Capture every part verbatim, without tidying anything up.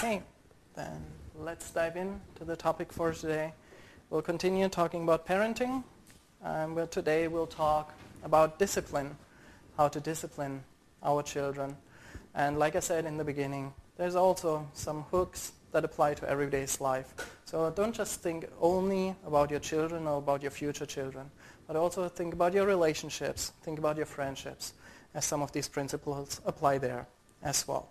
Okay, then let's dive in to the topic for today. We'll continue talking about parenting, um, but today we'll talk about discipline, how to discipline our children. And like I said in the beginning, there's also some hooks that apply to everyday's life. So don't just think only about your children or about your future children, but also think about your relationships, think about your friendships, as some of these principles apply there as well.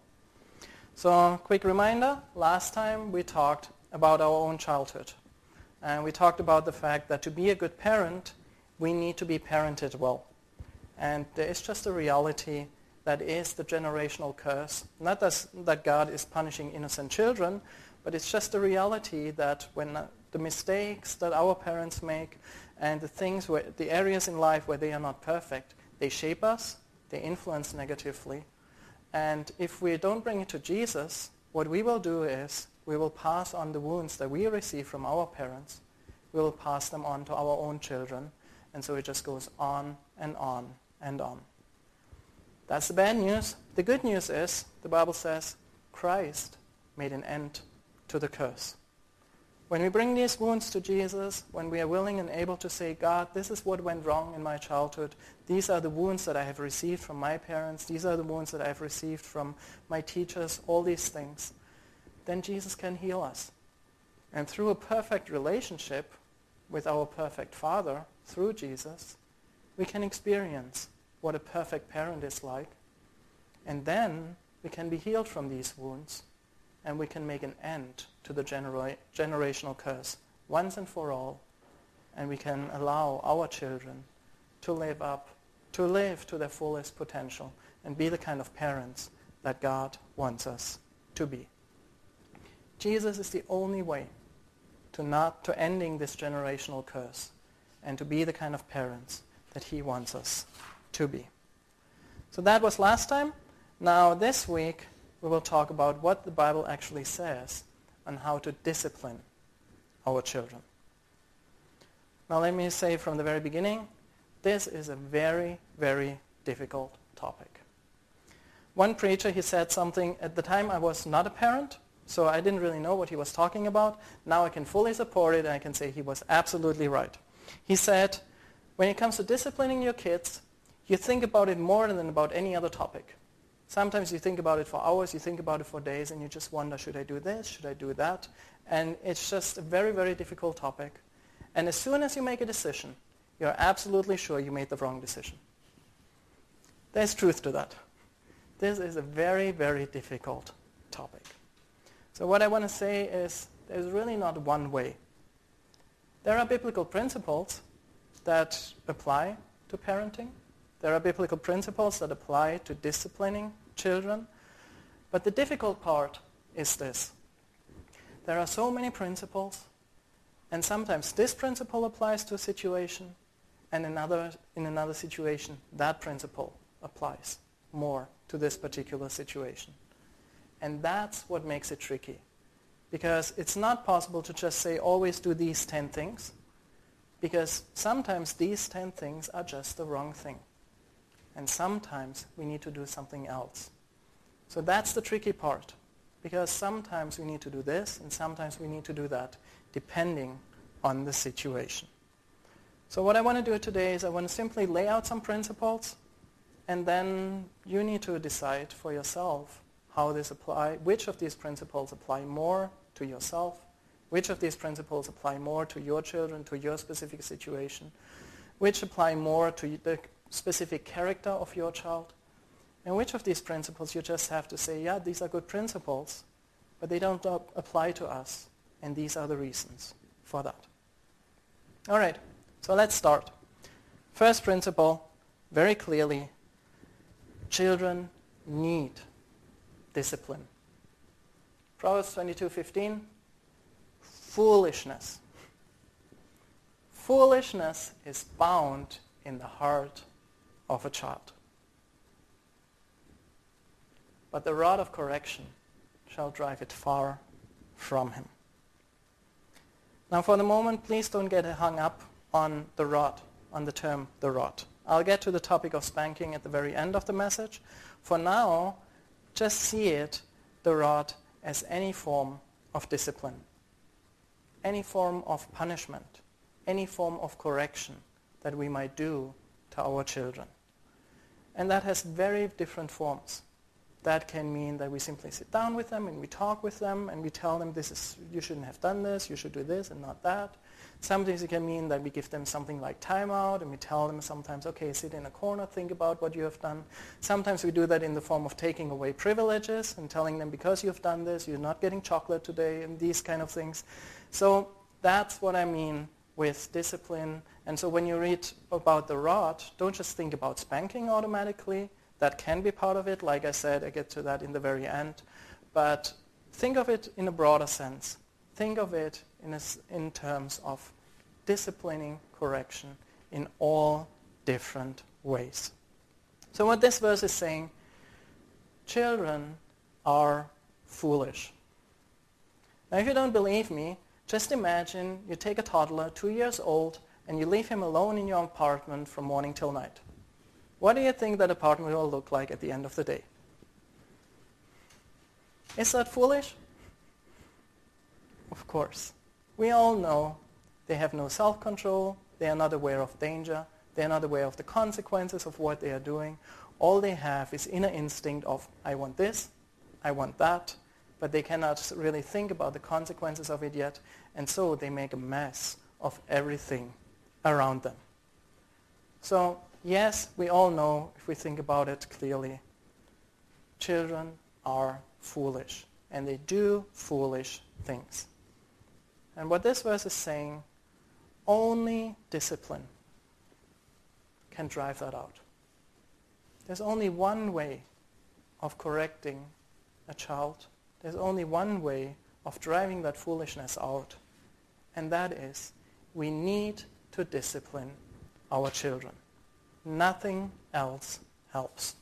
So, quick reminder, last time we talked about our own childhood. And we talked about the fact that to be a good parent, we need to be parented well. And there is just a reality that is the generational curse. Not as, that God is punishing innocent children, but it's just a reality that when uh, the mistakes that our parents make and the things, where, the areas in life where they are not perfect, they shape us, they influence negatively. And if we don't bring it to Jesus, what we will do is we will pass on the wounds that we receive from our parents. We will pass them on to our own children. And so it just goes on and on and on. That's the bad news. The good news is, the Bible says, Christ made an end to the curse. When we bring these wounds to Jesus, when we are willing and able to say, God, this is what went wrong in my childhood. These are the wounds that I have received from my parents. These are the wounds that I have received from my teachers, all these things. Then Jesus can heal us. And through a perfect relationship with our perfect Father, through Jesus, we can experience what a perfect parent is like. And then we can be healed from these wounds. And we can make an end to the genera- generational curse once and for all. And we can allow our children to live up, to live to their fullest potential and be the kind of parents that God wants us to be. Jesus is the only way to not to ending this generational curse and to be the kind of parents that he wants us to be. So that was last time. Now this week we will talk about what the Bible actually says on how to discipline our children. Now let me say from the very beginning, this is a very, very difficult topic. One preacher, he said something, at the time I was not a parent, so I didn't really know what he was talking about. Now I can fully support it and I can say he was absolutely right. He said, when it comes to disciplining your kids, you think about it more than about any other topic. Sometimes you think about it for hours, you think about it for days, and you just wonder, should I do this, should I do that? And it's just a very, very difficult topic. And as soon as you make a decision, you're absolutely sure you made the wrong decision. There's truth to that. This is a very, very difficult topic. So what I want to say is there's really not one way. There are biblical principles that apply to parenting. There are biblical principles that apply to disciplining children. But the difficult part is this. There are so many principles, and sometimes this principle applies to a situation, and another, in another situation, that principle applies more to this particular situation. And that's what makes it tricky. Because it's not possible to just say, always do these ten things, because sometimes these ten things are just the wrong thing. And sometimes we need to do something else. So that's the tricky part. Because sometimes we need to do this and sometimes we need to do that, depending on the situation. So what I want to do today is I want to simply lay out some principles, and then you need to decide for yourself how this apply, which of these principles apply more to yourself, which of these principles apply more to your children, to your specific situation, which apply more to the specific character of your child, and which of these principles you just have to say, yeah, these are good principles, but they don't apply to us, and these are the reasons for that. All right, so let's start. First principle, very clearly, children need discipline. Proverbs twenty-two fifteen, foolishness. Foolishness is bound in the heart of a child. But the rod of correction shall drive it far from him. Now for the moment, please don't get hung up on the rod, on the term the rod. I'll get to the topic of spanking at the very end of the message. For now, just see it, the rod, as any form of discipline, any form of punishment, any form of correction that we might do to our children. And that has very different forms. That can mean that we simply sit down with them and we talk with them and we tell them, this is, you shouldn't have done this, you should do this and not that. Sometimes it can mean that we give them something like timeout and we tell them sometimes, okay, sit in a corner, think about what you have done. Sometimes we do that in the form of taking away privileges and telling them, because you've done this, you're not getting chocolate today, and these kind of things. So that's what I mean with discipline. And so when you read about the rod, don't just think about spanking automatically. That can be part of it. Like I said, I get to that in the very end. But think of it in a broader sense. Think of it in, a, in terms of disciplining correction in all different ways. So what this verse is saying, children are foolish. Now if you don't believe me, just imagine you take a toddler, two years old, and you leave him alone in your apartment from morning till night. What do you think that apartment will look like at the end of the day? Is that foolish? Of course. We all know they have no self-control, they are not aware of danger, they are not aware of the consequences of what they are doing. All they have is inner instinct of, I want this, I want that, but they cannot really think about the consequences of it yet, and so they make a mess of everything around them. So, yes, we all know, if we think about it clearly, children are foolish, and they do foolish things. And what this verse is saying, only discipline can drive that out. There's only one way of correcting a child. There's only one way of driving that foolishness out, and that is we need to discipline our children. Nothing else helps.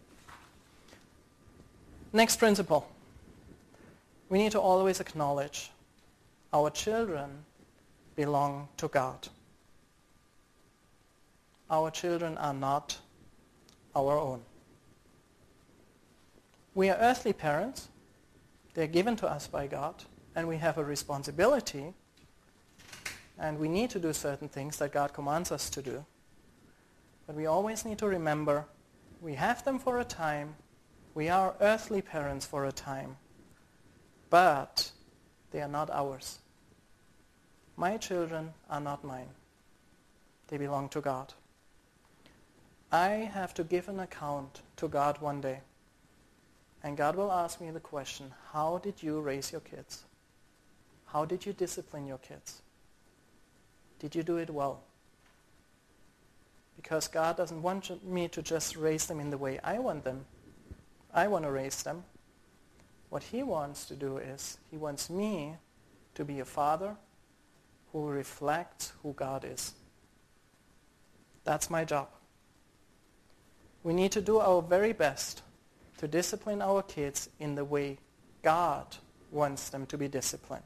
Next principle. We need to always acknowledge our children belong to God. Our children are not our own. We are earthly parents. They're given to us by God, and we have a responsibility, and we need to do certain things that God commands us to do. But we always need to remember we have them for a time. We are earthly parents for a time. But they are not ours. My children are not mine. They belong to God. I have to give an account to God one day. And God will ask me the question, how did you raise your kids? How did you discipline your kids? Did you do it well? Because God doesn't want me to just raise them in the way I want them. I want to raise them. What he wants to do is, he wants me to be a father who reflects who God is. That's my job. We need to do our very best to discipline our kids in the way God wants them to be disciplined.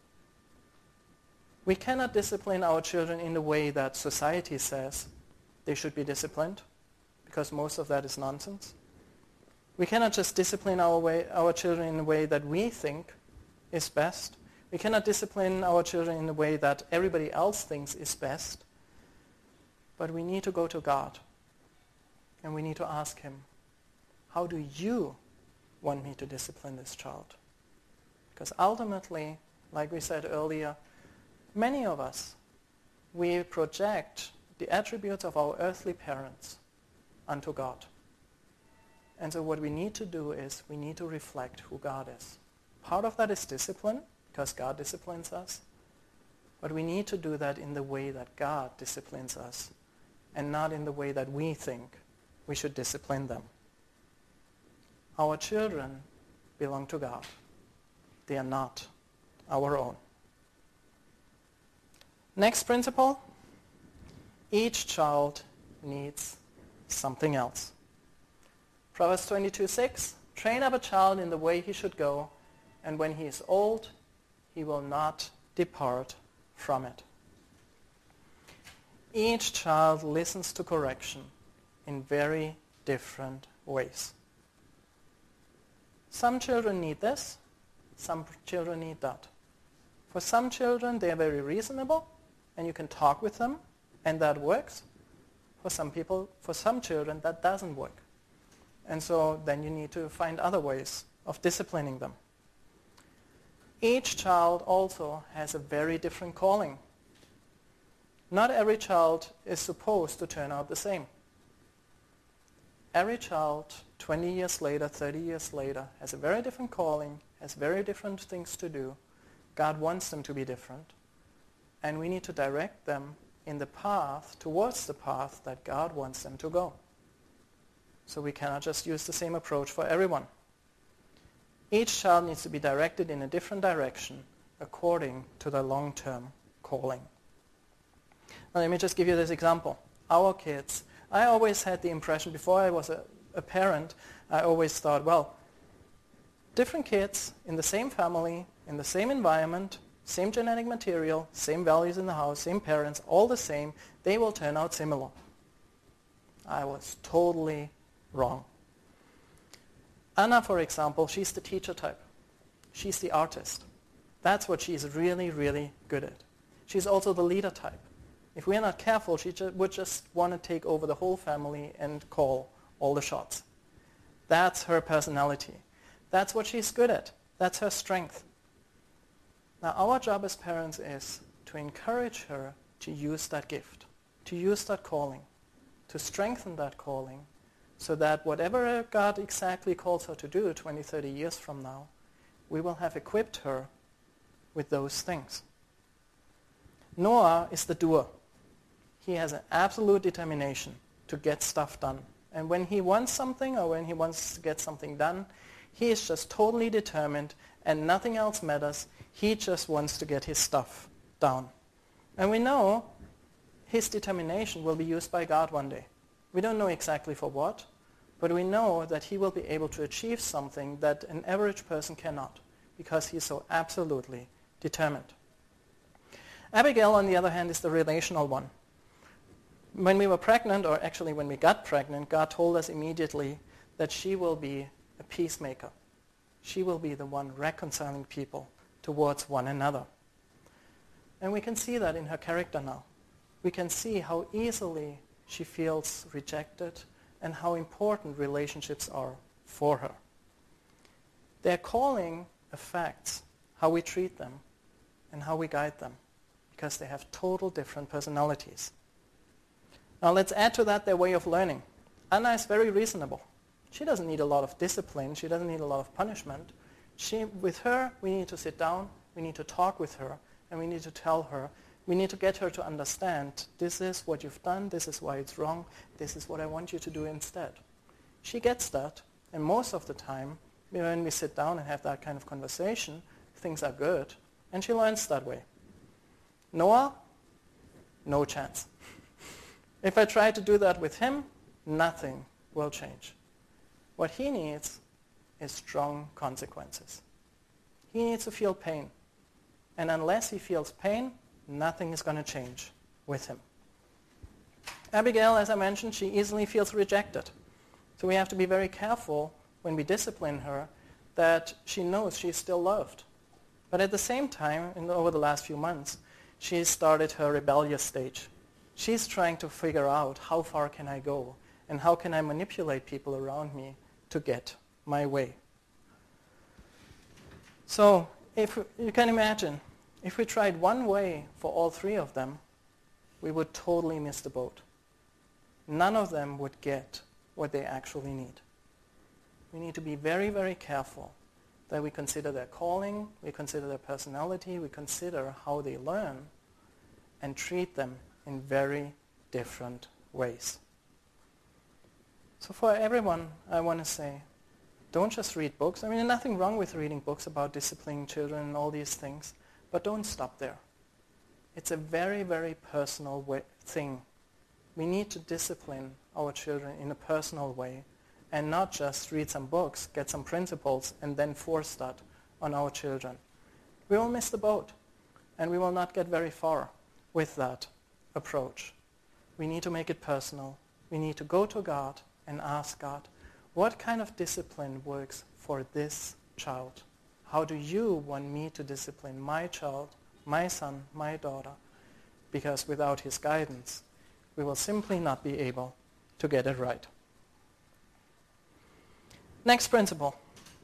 We cannot discipline our children in the way that society says they should be disciplined, because most of that is nonsense. We cannot just discipline our, way, our children in a way that we think is best. We cannot discipline our children in a way that everybody else thinks is best. But we need to go to God, and we need to ask him, how do you want me to discipline this child? Because ultimately, like we said earlier, many of us, we project the attributes of our earthly parents unto God. And so what we need to do is we need to reflect who God is. Part of that is discipline, because God disciplines us. But we need to do that in the way that God disciplines us, and not in the way that we think we should discipline them. Our children belong to God. They are not our own. Next principle. Each child needs something else. Proverbs twenty-two six, train up a child in the way he should go, and when he is old, he will not depart from it. Each child listens to correction in very different ways. Some children need this, Some children need that. For some children, they are very reasonable, and you can talk with them, and that works. For some people, for some children, that doesn't work. And so then you need to find other ways of disciplining them. Each child also has a very different calling. Not every child is supposed to turn out the same. Every child, twenty years later, thirty years later, has a very different calling, has very different things to do. God wants them to be different. And we need to direct them in the path, towards the path that God wants them to go. So we cannot just use the same approach for everyone. Each child needs to be directed in a different direction according to their long-term calling. Now let me just give you this example. Our kids, I always had the impression, before I was a, a parent, I always thought, well, different kids in the same family, in the same environment, same genetic material, same values in the house, same parents, all the same, they will turn out similar. I was totally wrong. Anna, for example, she's the teacher type. She's the artist. That's what she's really, really good at. She's also the leader type. If we're not careful, she ju- would just want to take over the whole family and call all the shots. That's her personality. That's what she's good at. That's her strength. Now, our job as parents is to encourage her to use that gift, to use that calling, to strengthen that calling, so that whatever God exactly calls her to do twenty, thirty years from now, we will have equipped her with those things. Noah is the doer. He has an absolute determination to get stuff done. And when he wants something or when he wants to get something done, he is just totally determined and nothing else matters. He just wants to get his stuff down. And we know his determination will be used by God one day. We don't know exactly for what, but we know that he will be able to achieve something that an average person cannot, because he's so absolutely determined. Abigail, on the other hand, is the relational one. When we were pregnant, or actually when we got pregnant, God told us immediately that she will be a peacemaker. She will be the one reconciling people towards one another. And we can see that in her character now. We can see how easily she feels rejected and how important relationships are for her. Their calling affects how we treat them and how we guide them, because they have total different personalities. Now let's add to that their way of learning. Anna is very reasonable. She doesn't need a lot of discipline. She doesn't need a lot of punishment. She, with her, we need to sit down, we need to talk with her, and we need to tell her, we need to get her to understand, this is what you've done, this is why it's wrong, this is what I want you to do instead. She gets that, and most of the time, when we sit down and have that kind of conversation, things are good, and she learns that way. Noah, no chance. If I try to do that with him, nothing will change. What he needs is strong consequences. He needs to feel pain. And unless he feels pain, nothing is going to change with him. Abigail, as I mentioned, she easily feels rejected. So we have to be very careful when we discipline her that she knows she's still loved. But at the same time, in, over the last few months, she's started her rebellious stage. She's trying to figure out, how far can I go? And how can I manipulate people around me to get my way? So if you can imagine, if we tried one way for all three of them, we would totally miss the boat. None of them would get what they actually need. We need to be very, very careful that we consider their calling, we consider their personality, we consider how they learn, and treat them in very different ways. So for everyone, I want to say, don't just read books. I mean, there's nothing wrong with reading books about disciplining children and all these things, but don't stop there. It's a very, very personal way, thing. We need to discipline our children in a personal way and not just read some books, get some principles, and then force that on our children. We will miss the boat, and we will not get very far with that approach. We need to make it personal. We need to go to God and ask God, what kind of discipline works for this child? How do you want me to discipline my child, my son, my daughter? Because without his guidance, we will simply not be able to get it right. Next principle.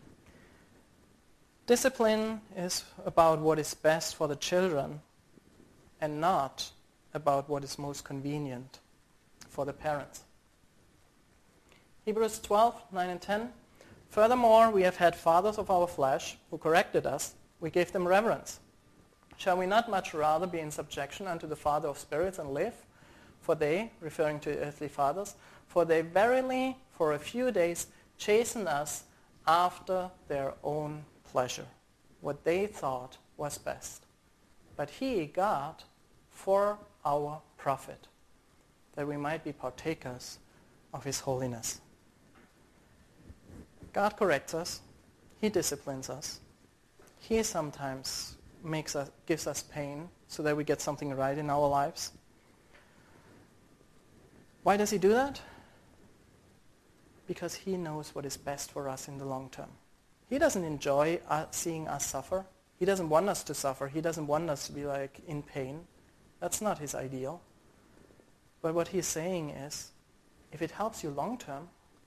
Discipline is about what is best for the children and not about what is most convenient for the parents. Hebrews twelve, nine and ten. Furthermore, we have had fathers of our flesh who corrected us. We gave them reverence. Shall we not much rather be in subjection unto the Father of spirits and live? For they, referring to earthly fathers, for they verily for a few days chasten us after their own pleasure, what they thought was best. But he, God, for our profit, that we might be partakers of his holiness. God corrects us. He disciplines us. He sometimes makes us, gives us pain so that we get something right in our lives. Why does he do that? Because he knows what is best for us in the long term. He doesn't enjoy uh, seeing us suffer. He doesn't want us to suffer. He doesn't want us to be like in pain. That's not his ideal. But what he's saying is, if it helps you long term,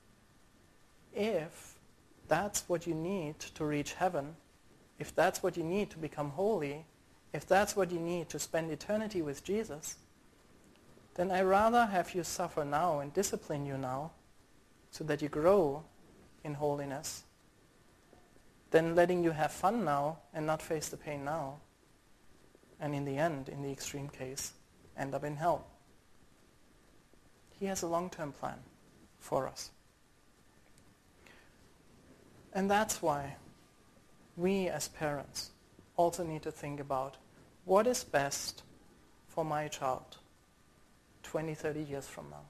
if that's what you need to reach heaven, if that's what you need to become holy, if that's what you need to spend eternity with Jesus, then I'd rather have you suffer now and discipline you now so that you grow in holiness than letting you have fun now and not face the pain now. And in the end, in the extreme case, end up in hell. He has a long-term plan for us. And that's why we as parents also need to think about what is best for my child twenty, thirty years from now.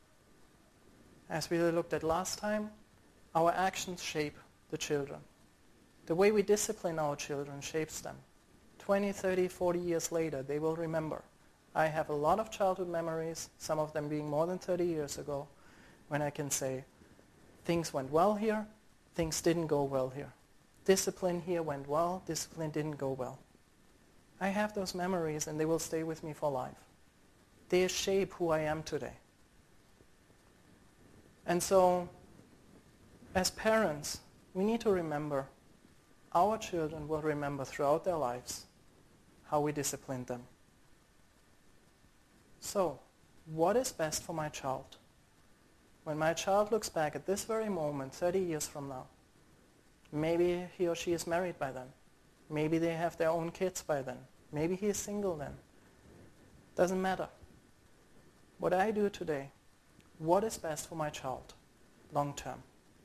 As we looked at last time, our actions shape the children. The way we discipline our children shapes them. twenty, thirty, forty years later, they will remember. I have a lot of childhood memories, some of them being more than thirty years ago, when I can say, things went well here, things didn't go well here. Discipline here went well, discipline didn't go well. I have those memories and they will stay with me for life. They shape who I am today. And so, as parents, we need to remember our children will remember throughout their lives how we disciplined them. So, what is best for my child? When my child looks back at this very moment, thirty years from now, maybe he or she is married by then. Maybe they have their own kids by then. Maybe he is single then. Doesn't matter. What I do today, what is best for my child long term?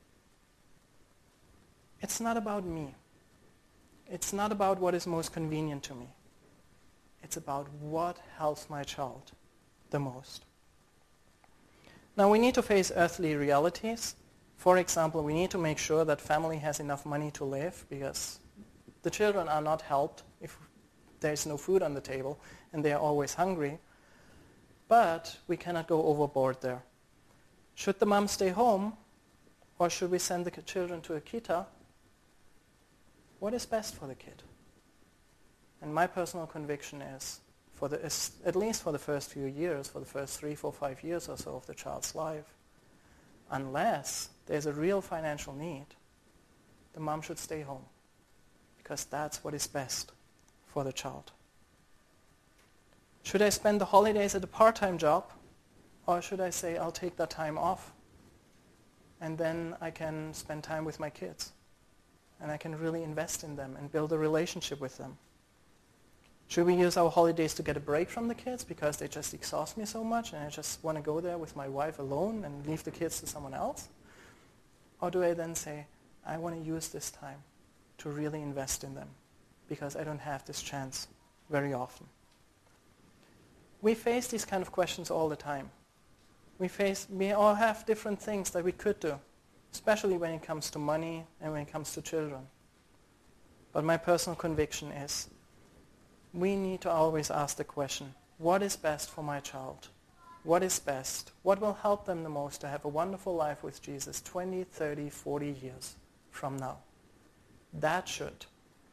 It's not about me. It's not about what is most convenient to me. It's about what helps my child the most. Now we need to face earthly realities. For example, we need to make sure that family has enough money to live, because the children are not helped if there is no food on the table and they are always hungry. But we cannot go overboard there. Should the mom stay home, or should we send the children to a kita? What is best for the kid? And my personal conviction is, for the, at least for the first few years, for the first three, four, five years or so of the child's life, unless there's a real financial need, the mom should stay home, because that's what is best for the child. Should I spend the holidays at a part-time job, or should I say I'll take that time off and then I can spend time with my kids and I can really invest in them and build a relationship with them? Should we use our holidays to get a break from the kids because they just exhaust me so much and I just want to go there with my wife alone and leave the kids to someone else? Or do I then say, I want to use this time to really invest in them because I don't have this chance very often? We face these kind of questions all the time. We face, we all have different things that we could do, especially when it comes to money and when it comes to children. But my personal conviction is, we need to always ask the question, what is best for my child? What is best? What will help them the most to have a wonderful life with Jesus twenty, thirty, forty years from now? That should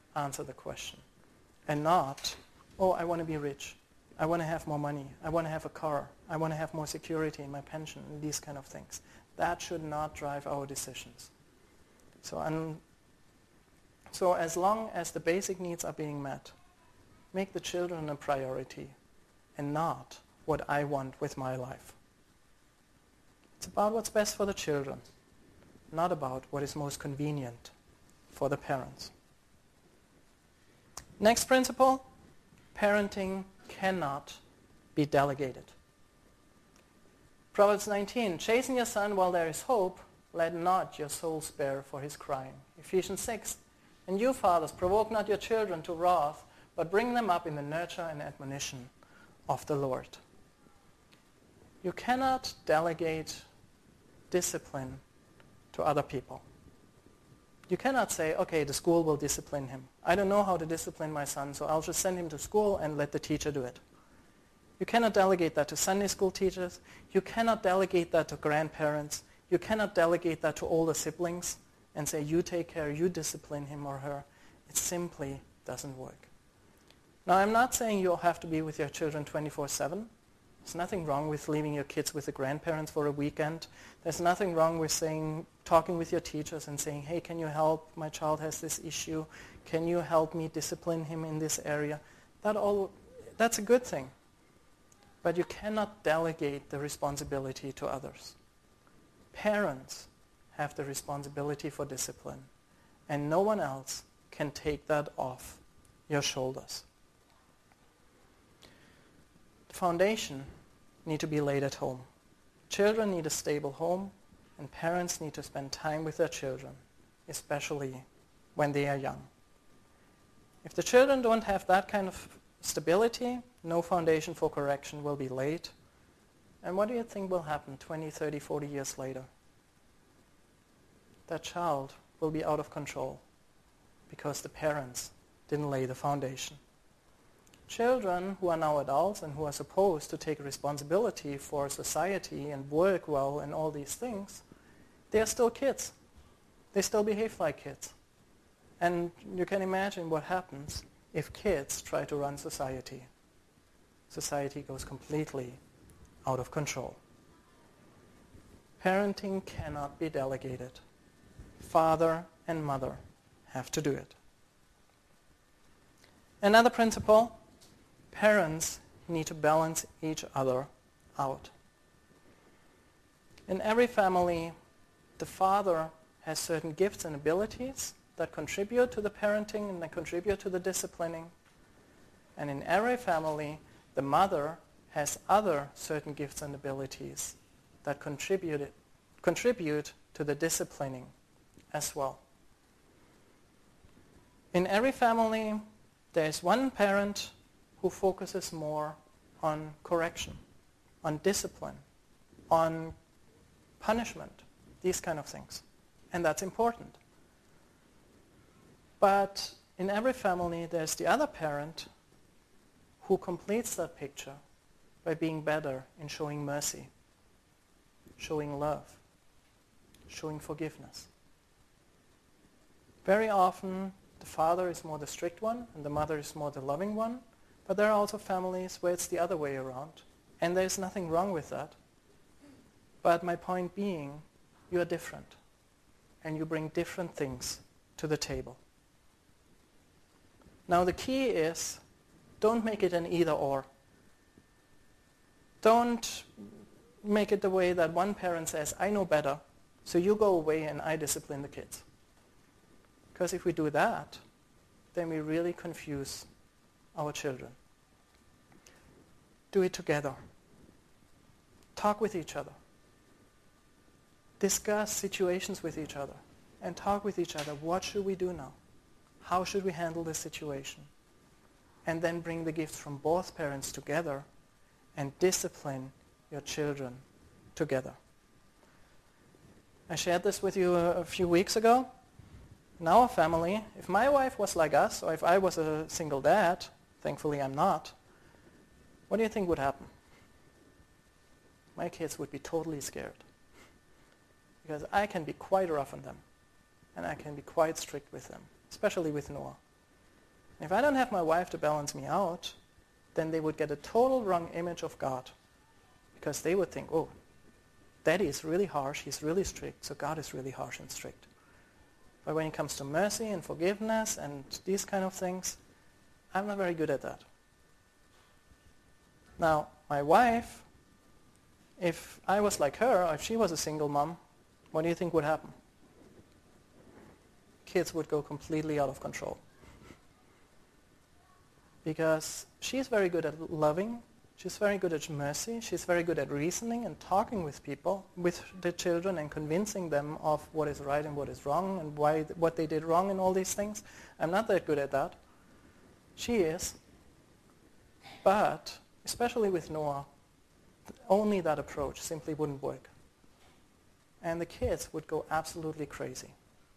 answer the question. And not, oh, I want to be rich. I want to have more money. I want to have a car. I want to have more security in my pension, and these kind of things. That should not drive our decisions. So, un- so as long as the basic needs are being met, make the children a priority and not what I want with my life. It's about what's best for the children, not about what is most convenient for the parents. Next principle, parenting cannot be delegated. Proverbs nineteen, chasten your son while there is hope, let not your soul spare for his crying. Ephesians six, and you fathers, provoke not your children to wrath, but bring them up in the nurture and admonition of the Lord. You cannot delegate discipline to other people. You cannot say, okay, the school will discipline him. I don't know how to discipline my son, so I'll just send him to school and let the teacher do it. You cannot delegate that to Sunday school teachers. You cannot delegate that to grandparents. You cannot delegate that to older siblings and say, you take care, you discipline him or her. It simply doesn't work. Now, I'm not saying you'll have to be with your children twenty-four seven. There's nothing wrong with leaving your kids with the grandparents for a weekend. There's nothing wrong with saying, talking with your teachers and saying, hey, can you help? My child has this issue. Can you help me discipline him in this area? That all, that's a good thing. But you cannot delegate the responsibility to others. Parents have the responsibility for discipline, and no one else can take that off your shoulders. The foundation needs to be laid at home. Children need a stable home, and parents need to spend time with their children, especially when they are young. If the children don't have that kind of stability, no foundation for correction will be laid. And what do you think will happen twenty, thirty, forty years later? That child will be out of control because the parents didn't lay the foundation. Children who are now adults and who are supposed to take responsibility for society and work well and all these things, they are still kids. They still behave like kids. And you can imagine what happens if kids try to run society. Society goes completely out of control. Parenting cannot be delegated. Father and mother have to do it. Another principle, parents need to balance each other out. In every family, the father has certain gifts and abilities that contribute to the parenting and that contribute to the disciplining. And in every family, the mother has other certain gifts and abilities that contribute, contribute to the disciplining as well. In every family, there is one parent who focuses more on correction, on discipline, on punishment, these kind of things. And that's important. But in every family, there's the other parent who completes that picture by being better in showing mercy, showing love, showing forgiveness. Very often, the father is more the strict one and the mother is more the loving one, but there are also families where it's the other way around, and there's nothing wrong with that. But my point being, you are different, and you bring different things to the table. Now the key is, don't make it an either-or. Don't make it the way that one parent says, I know better, so you go away and I discipline the kids. Because if we do that, then we really confuse our children. Do it together. Talk with each other. Discuss situations with each other. And talk with each other. What should we do now? How should we handle this situation? And then bring the gifts from both parents together and discipline your children together. I shared this with you a, a few weeks ago. In our family, if my wife was like us, or if I was a single dad, thankfully I'm not, what do you think would happen? My kids would be totally scared. Because I can be quite rough on them. And I can be quite strict with them, especially with Noah. If I don't have my wife to balance me out, then they would get a total wrong image of God. Because they would think, oh, Daddy is really harsh, he's really strict, so God is really harsh and strict. But when it comes to mercy and forgiveness and these kind of things, I'm not very good at that. Now, my wife, if I was like her, or if she was a single mom, what do you think would happen? Kids would go completely out of control. Because she's very good at loving, she's very good at mercy, she's very good at reasoning and talking with people, with the children, and convincing them of what is right and what is wrong and why what they did wrong and all these things. I'm not that good at that. She is. But, especially with Noah, only that approach simply wouldn't work. And the kids would go absolutely crazy.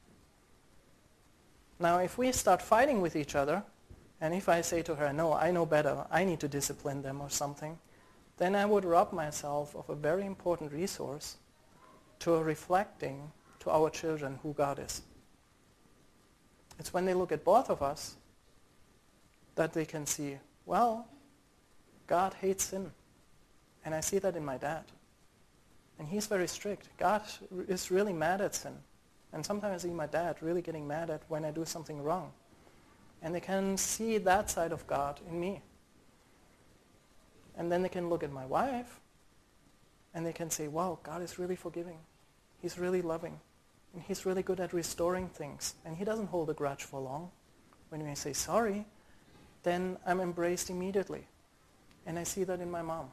Now, if we start fighting with each other, and if I say to her, no, I know better, I need to discipline them or something, then I would rob myself of a very important resource to reflecting to our children who God is. It's when they look at both of us that they can see, well, God hates sin. And I see that in my dad. And he's very strict. God is really mad at sin. And sometimes I see my dad really getting mad at when I do something wrong. And they can see that side of God in me. And then they can look at my wife and they can say, wow, God is really forgiving. He's really loving. And he's really good at restoring things. And he doesn't hold a grudge for long. When we say sorry, then I'm embraced immediately. And I see that in my mom.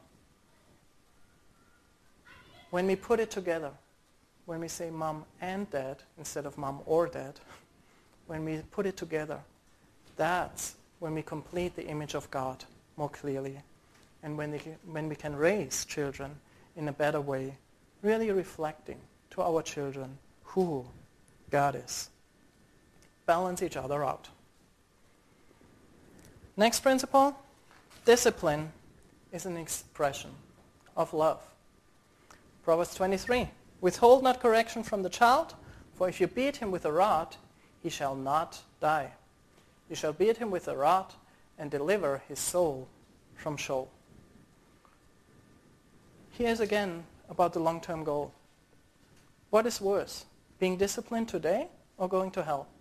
When we put it together, when we say mom and dad instead of mom or dad, when we put it together, that's when we complete the image of God more clearly. And when, they, when we can raise children in a better way, really reflecting to our children who God is. Balance each other out. Next principle, discipline is an expression of love. Proverbs twenty-three, withhold not correction from the child, for if you beat him with a rod, he shall not die. You shall beat him with a rod and deliver his soul from Sheol. Here's again about the long-term goal. What is worse, being disciplined today or going to hell?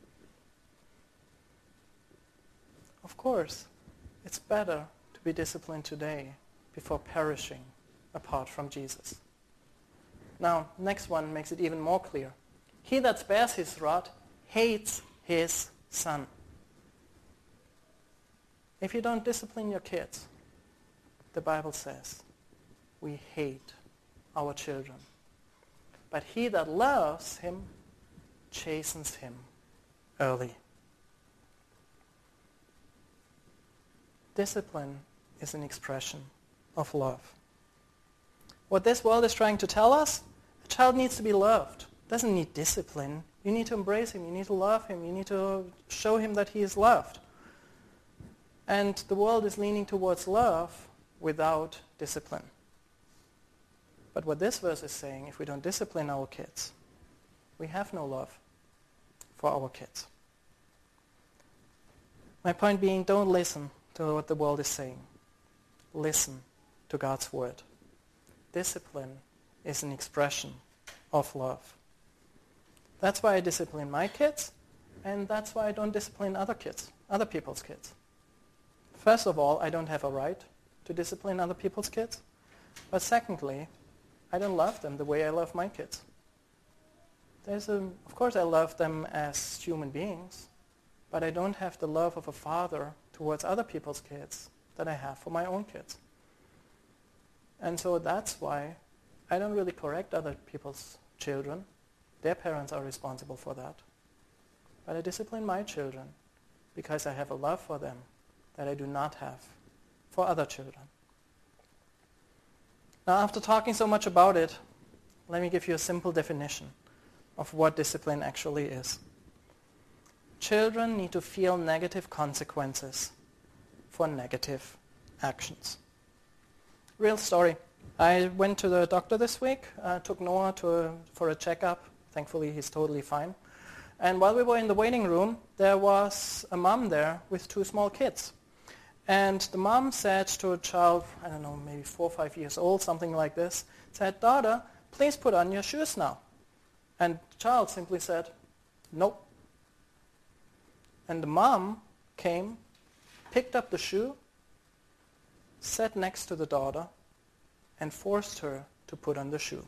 Of course, it's better to be disciplined today before perishing apart from Jesus. Now, next one makes it even more clear. He that spares his rod hates his son. If you don't discipline your kids, the Bible says, we hate our children. But he that loves him chastens him early. Discipline is an expression of love. What this world is trying to tell us, a child needs to be loved. Doesn't need discipline. You need to embrace him. You need to love him. You need to show him that he is loved. And the world is leaning towards love without discipline. But what this verse is saying, if we don't discipline our kids, we have no love for our kids. My point being, don't listen to what the world is saying. Listen to God's word. Discipline is an expression of love. That's why I discipline my kids, and that's why I don't discipline other kids, other people's kids. First of all, I don't have a right to discipline other people's kids. But secondly, I don't love them the way I love my kids. There's a, of course, I love them as human beings, but I don't have the love of a father towards other people's kids that I have for my own kids. And so that's why I don't really correct other people's children. Their parents are responsible for that. But I discipline my children because I have a love for them that I do not have for other children. Now, after talking so much about it, let me give you a simple definition of what discipline actually is. Children need to feel negative consequences for negative actions. Real story. I went to the doctor this week, uh, took Noah to a, for a checkup. Thankfully, he's totally fine. And while we were in the waiting room, there was a mom there with two small kids. And the mom said to a child, I don't know, maybe four or five years old, something like this, said, "Daughter, please put on your shoes now." And the child simply said, "Nope." And the mom came, picked up the shoe, sat next to the daughter, and forced her to put on the shoe.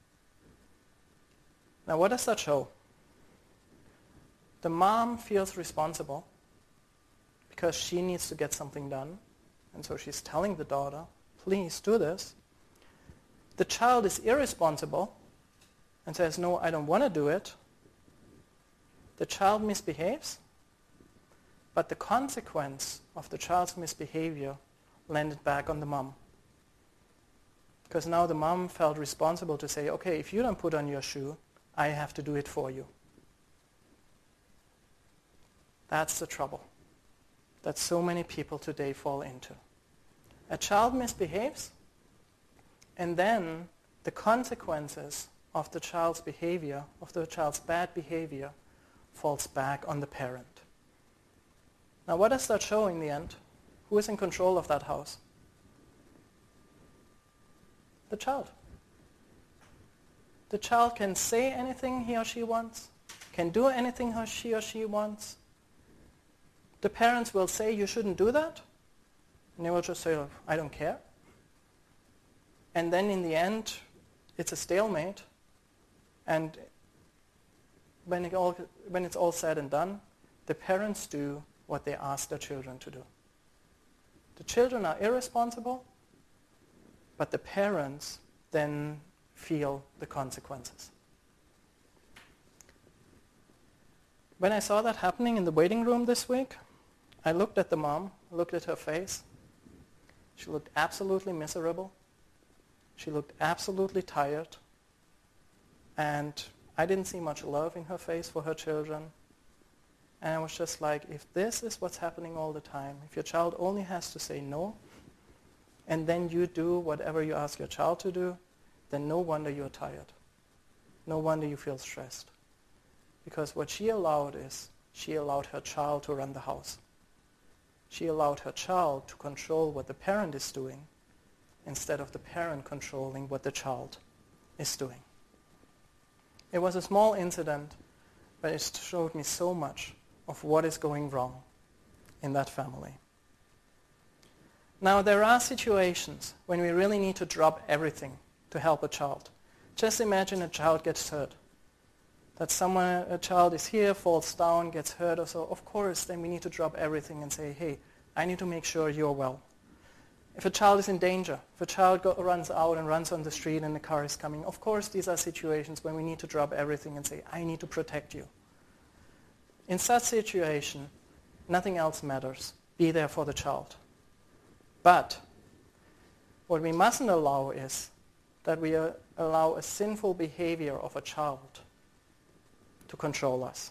Now, what does that show? The mom feels responsible because she needs to get something done, and so she's telling the daughter, "Please do this." The child is irresponsible and says, "No, I don't want to do it." The child misbehaves, but the consequence of the child's misbehavior landed back on the mom. Because now the mom felt responsible to say, "Okay, if you don't put on your shoe, I have to do it for you." That's the trouble that so many people today fall into. A child misbehaves, and then the consequences of the child's behavior, of the child's bad behavior, falls back on the parent. Now, what does that show in the end? Who is in control of that house? The child. The child can say anything he or she wants, can do anything he or she wants. The parents will say, "You shouldn't do that," and they will just say, "I don't care." And then in the end, it's a stalemate, and when, it all, when it's all said and done, the parents do what they ask their children to do. The children are irresponsible, but the parents then feel the consequences. When I saw that happening in the waiting room this week, I looked at the mom, looked at her face. She looked absolutely miserable. She looked absolutely tired. And I didn't see much love in her face for her children. And I was just like, if this is what's happening all the time, if your child only has to say no, and then you do whatever you ask your child to do, then no wonder you're tired. No wonder you feel stressed. Because what she allowed is, she allowed her child to run the house. She allowed her child to control what the parent is doing instead of the parent controlling what the child is doing. It was a small incident, but it showed me so much of what is going wrong in that family. Now, there are situations when we really need to drop everything to help a child. Just imagine a child gets hurt. That someone, a child is here, falls down, gets hurt or so. Of course, then we need to drop everything and say, "Hey, I need to make sure you're well." If a child is in danger, if a child go, runs out and runs on the street and the car is coming, of course these are situations when we need to drop everything and say, "I need to protect you." In such situation, nothing else matters. Be there for the child. But what we mustn't allow is that we uh, allow a sinful behavior of a child to control us.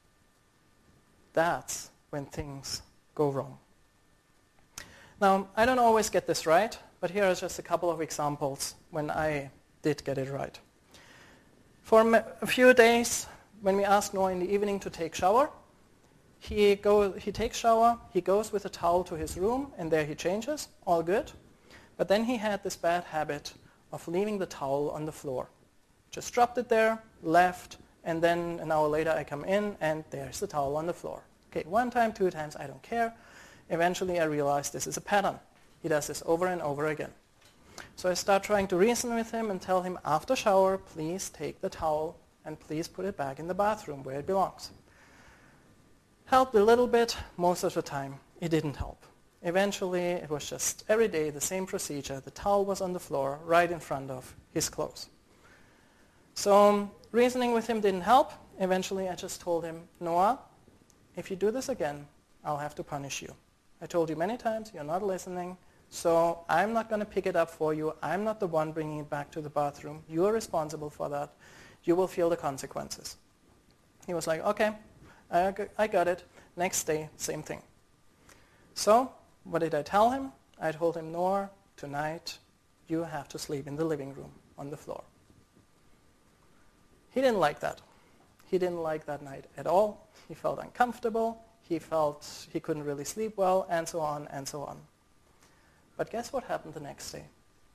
That's when things go wrong. Now, I don't always get this right, but here are just a couple of examples when I did get it right. For a few days, when we asked Noah in the evening to take shower, he, go, he takes shower, he goes with a towel to his room, and there he changes, all good. But then he had this bad habit of leaving the towel on the floor. Just dropped it there, left, and then an hour later I come in, and there's the towel on the floor. Okay, one time, two times, I don't care. Eventually I realized this is a pattern. He does this over and over again. So I start trying to reason with him and tell him, after shower, please take the towel and please put it back in the bathroom where it belongs. Helped a little bit. Most of the time it didn't help. Eventually it was just every day the same procedure. The towel was on the floor right in front of his clothes. So um, reasoning with him didn't help. Eventually I just told him, "Noah, if you do this again, I'll have to punish you. I told you many times, you're not listening, so I'm not going to pick it up for you. I'm not the one bringing it back to the bathroom. You're responsible for that. You will feel the consequences." He was like, "Okay, I got it." Next day, same thing. So what did I tell him? I told him, "Noah, tonight you have to sleep in the living room on the floor." He didn't like that. He didn't like that night at all. He felt uncomfortable. He felt he couldn't really sleep well, and so on and so on. But guess what happened the next day?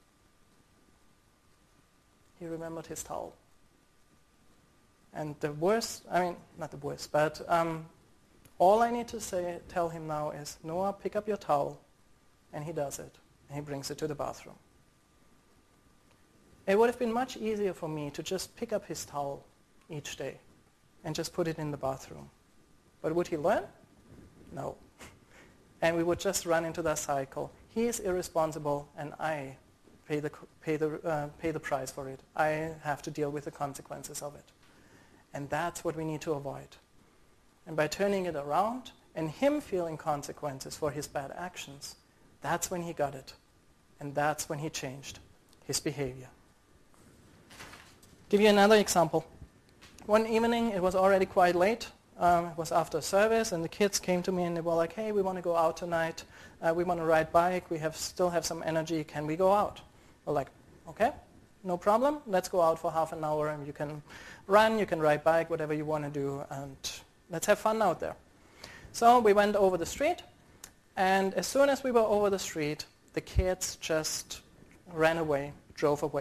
He remembered his towel. And the worst, I mean, not the worst, but um, all I need to say, tell him now is, Noah, pick up your towel. And he does it. And he brings it to the bathroom. It would have been much easier for me to just pick up his towel each day and just put it in the bathroom. But would he learn? No. And we would just run into that cycle. He is irresponsible, and I pay the, pay the, uh, pay the price for it. I have to deal with the consequences of it. And that's what we need to avoid. And by turning it around and him feeling consequences for his bad actions, that's when he got it. And that's when he changed his behavior. Give you another example. One evening, it was already quite late. Um, it was after service, and the kids came to me and they were like, hey, we want to go out tonight. Uh, we want to ride bike. We have still have some energy. Can we go out? We're like, okay, no problem. Let's go out for half an hour, and you can run, you can ride bike, whatever you want to do, and let's have fun out there. So we went over the street, and as soon as we were over the street, the kids just ran away, drove away.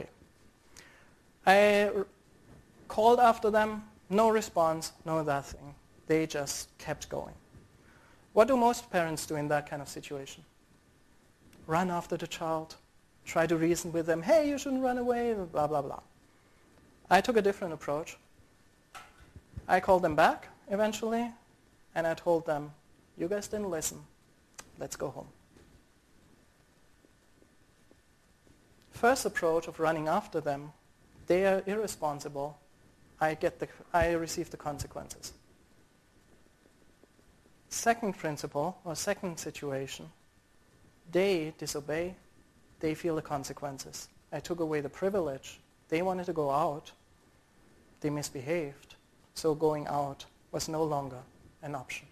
I r- called after them, no response, no nothing. They just kept going. What do most parents do in that kind of situation? Run after the child, try to reason with them, hey, you shouldn't run away, blah, blah, blah. I took a different approach. I called them back eventually, and I told them, you guys didn't listen. Let's go home. First approach of running after them, they are irresponsible. I get the, I receive the consequences. Second principle, or second situation, they disobey, they feel the consequences. I took away the privilege. They wanted to go out. They misbehaved. So going out was no longer an option.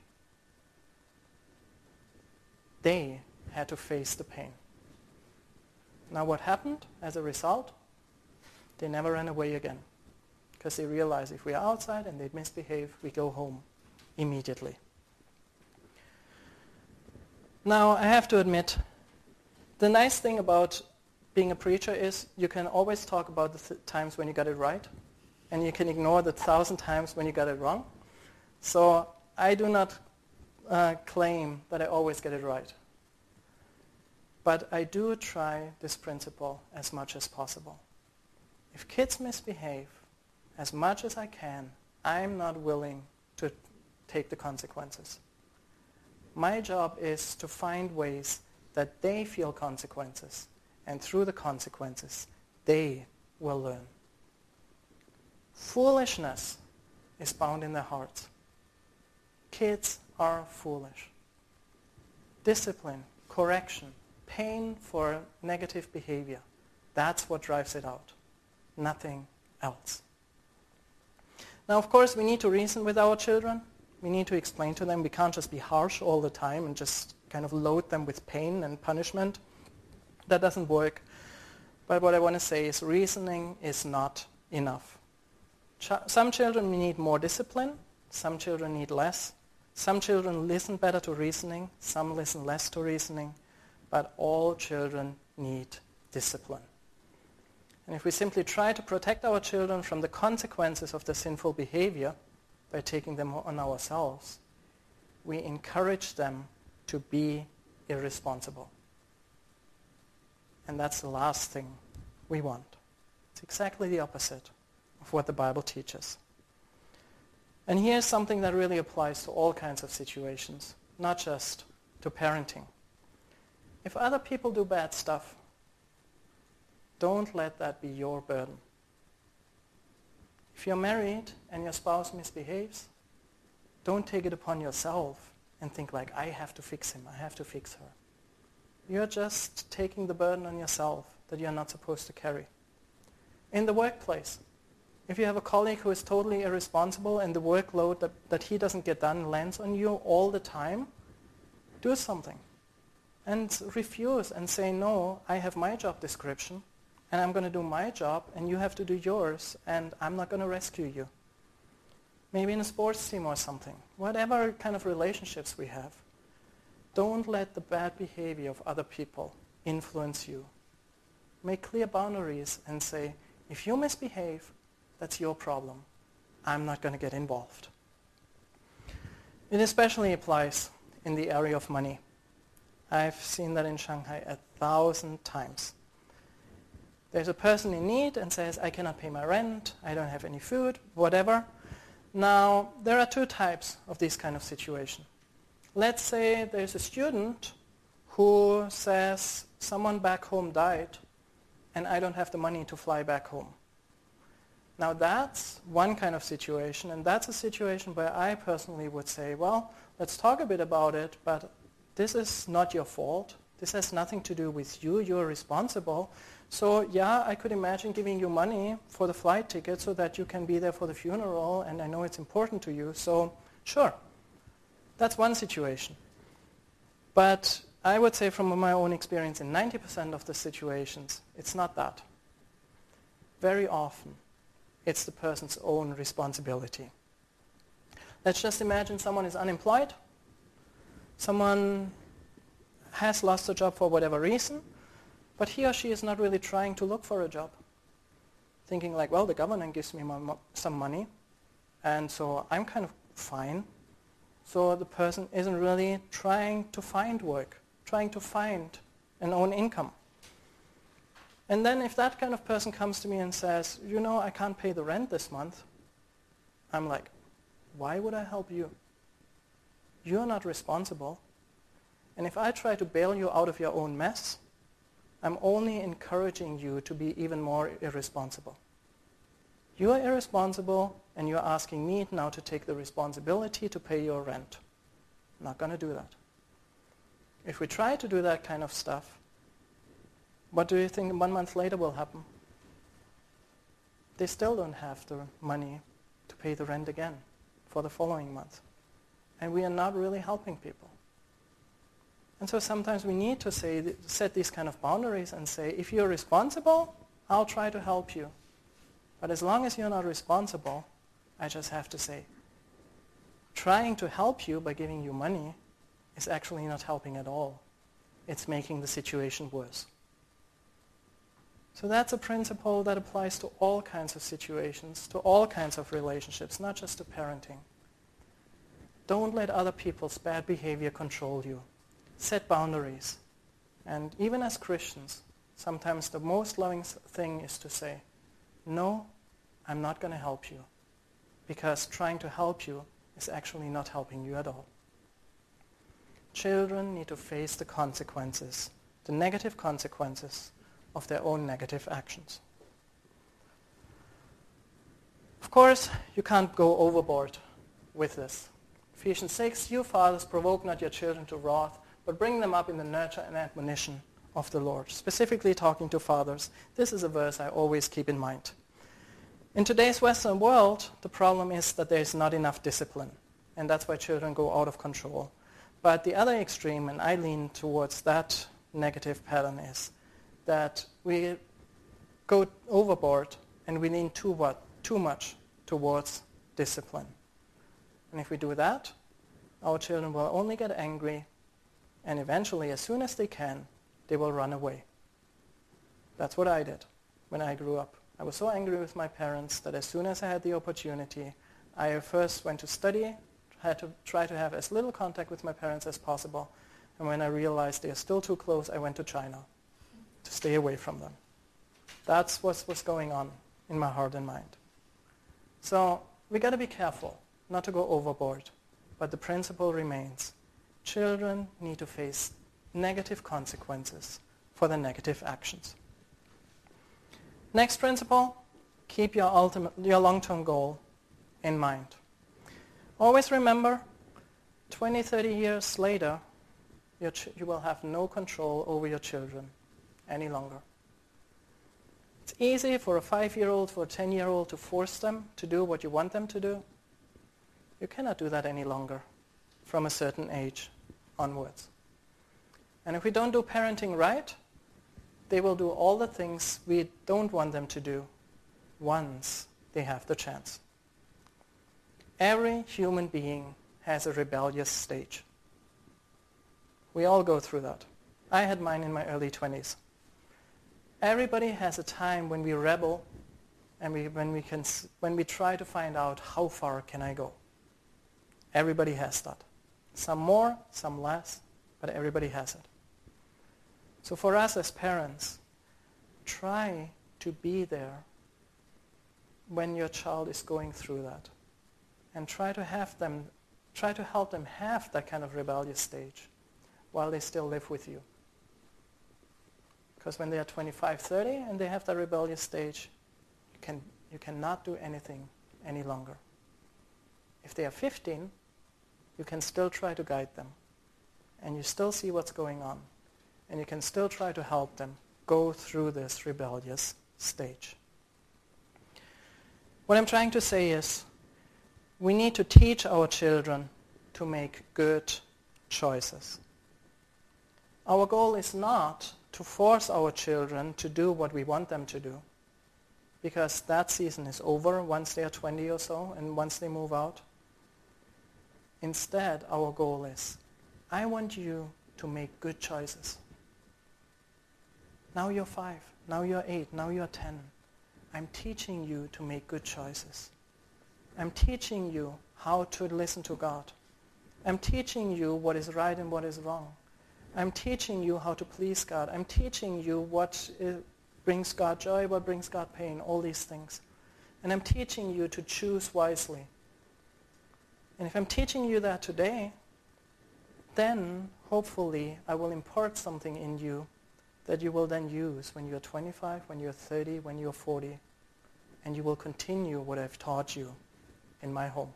They had to face the pain. Now what happened as a result? They never ran away again. Because they realized if we are outside and they misbehave, we go home immediately. Now, I have to admit, the nice thing about being a preacher is you can always talk about the th- times when you got it right, and you can ignore the thousand times when you got it wrong. So I do not uh, claim that I always get it right. But I do try this principle as much as possible. If kids misbehave, as much as I can, I'm not willing to take the consequences. My job is to find ways that they feel consequences, and through the consequences, they will learn. Foolishness is bound in their hearts. Kids are foolish. Discipline, correction, pain for negative behavior, that's what drives it out. Nothing else. Now, of course, we need to reason with our children. We need to explain to them. We can't just be harsh all the time and just kind of load them with pain and punishment. That doesn't work. But what I want to say is reasoning is not enough. Ch- some children need more discipline. Some children need less. Some children listen better to reasoning. Some listen less to reasoning. But all children need discipline. And if we simply try to protect our children from the consequences of their sinful behavior by taking them on ourselves, we encourage them to be irresponsible. And that's the last thing we want. It's exactly the opposite of what the Bible teaches. And here's something that really applies to all kinds of situations, not just to parenting. If other people do bad stuff, don't let that be your burden. If you're married and your spouse misbehaves, don't take it upon yourself and think like, I have to fix him, I have to fix her. You're just taking the burden on yourself that you're not supposed to carry. In the workplace, if you have a colleague who is totally irresponsible and the workload that, that he doesn't get done lands on you all the time, do something. And refuse and say, no, I have my job description, and I'm going to do my job, and you have to do yours, and I'm not going to rescue you. maybe in a sports team or something, whatever kind of relationships we have. Don't let the bad behavior of other people influence you. Make clear boundaries and say, if you misbehave, that's your problem. I'm not going to get involved. It especially applies in the area of money. I've seen that in Shanghai a thousand times. There's a person in need and says, I cannot pay my rent, I don't have any food, whatever. Now, there are two types of this kind of situation. Let's say there's a student who says, someone back home died, and I don't have the money to fly back home. Now that's one kind of situation, and that's a situation where I personally would say, well, let's talk a bit about it, but this is not your fault. This has nothing to do with you. You're responsible. So yeah, I could imagine giving you money for the flight ticket so that you can be there for the funeral, and I know it's important to you, so sure. That's one situation. But I would say from my own experience, in ninety percent of the situations, it's not that. Very often, it's the person's own responsibility. Let's just imagine someone is unemployed. Someone has lost a job for whatever reason, but he or she is not really trying to look for a job. Thinking like, well, the government gives me mo- some money, and so I'm kind of fine. So the person isn't really trying to find work, trying to find an own income. And then if that kind of person comes to me and says, you know, I can't pay the rent this month, I'm like, why would I help you? You're not responsible. And if I try to bail you out of your own mess, I'm only encouraging you to be even more irresponsible. You are irresponsible, and you're asking me now to take the responsibility to pay your rent. I'm not going to do that. If we try to do that kind of stuff, what do you think one month later will happen? They still don't have the money to pay the rent again for the following month. And we are not really helping people. And so sometimes we need to say, set these kind of boundaries and say, if you're responsible, I'll try to help you. But as long as you're not responsible, I just have to say, trying to help you by giving you money is actually not helping at all. It's making the situation worse. So that's a principle that applies to all kinds of situations, to all kinds of relationships, not just to parenting. Don't let other people's bad behavior control you. Set boundaries. And even as Christians, sometimes the most loving thing is to say, no, I'm not going to help you. Because trying to help you is actually not helping you at all. Children need to face the consequences, the negative consequences of their own negative actions. Of course, you can't go overboard with this. Ephesians six, you fathers provoke not your children to wrath, but bring them up in the nurture and admonition of the Lord. Specifically talking to fathers, this is a verse I always keep in mind. In today's Western world, the problem is that there is not enough discipline, and that's why children go out of control. But the other extreme, and I lean towards that negative pattern, is that we go overboard and we lean too, what, too much towards discipline. And if we do that, our children will only get angry, and eventually, as soon as they can, they will run away. That's what I did when I grew up. I was so angry with my parents that as soon as I had the opportunity, I first went to study, had to try to have as little contact with my parents as possible, and when I realized they are still too close, I went to China to stay away from them. That's what was going on in my heart and mind. So we got to be careful not to go overboard, but the principle remains. Children need to face negative consequences for their negative actions. Next principle, keep your ultimate, your long-term goal in mind. Always remember, twenty, thirty years later, your ch- you will have no control over your children any longer. It's easy for a five-year-old, for a ten-year-old to force them to do what you want them to do. You cannot do that any longer from a certain age onwards. And if we don't do parenting right, they will do all the things we don't want them to do once they have the chance. Every human being has a rebellious stage. We all go through that. I had mine in my early twenties. Everybody has a time when we rebel and we, when, we can, when we try to find out how far can I go. Everybody has that. Some more, some less, but everybody has it. So for us as parents, try to be there when your child is going through that. And try to have them, try to help them have that kind of rebellious stage while they still live with you. Because when they are twenty-five, thirty and they have that rebellious stage, you can you cannot do anything any longer. If they are fifteen, you can still try to guide them. And you still see what's going on. And you can still try to help them go through this rebellious stage. What I'm trying to say is, we need to teach our children to make good choices. Our goal is not to force our children to do what we want them to do, because that season is over once they are twenty or so and once they move out. Instead, our goal is, I want you to make good choices. Now you're five, now you're eight, now you're ten. I'm teaching you to make good choices. I'm teaching you how to listen to God. I'm teaching you what is right and what is wrong. I'm teaching you how to please God. I'm teaching you what is, brings God joy, what brings God pain, all these things. And I'm teaching you to choose wisely. And if I'm teaching you that today, then hopefully I will impart something in you that you will then use when you're twenty-five, when you're thirty, when you're forty, and you will continue what I've taught you in my home.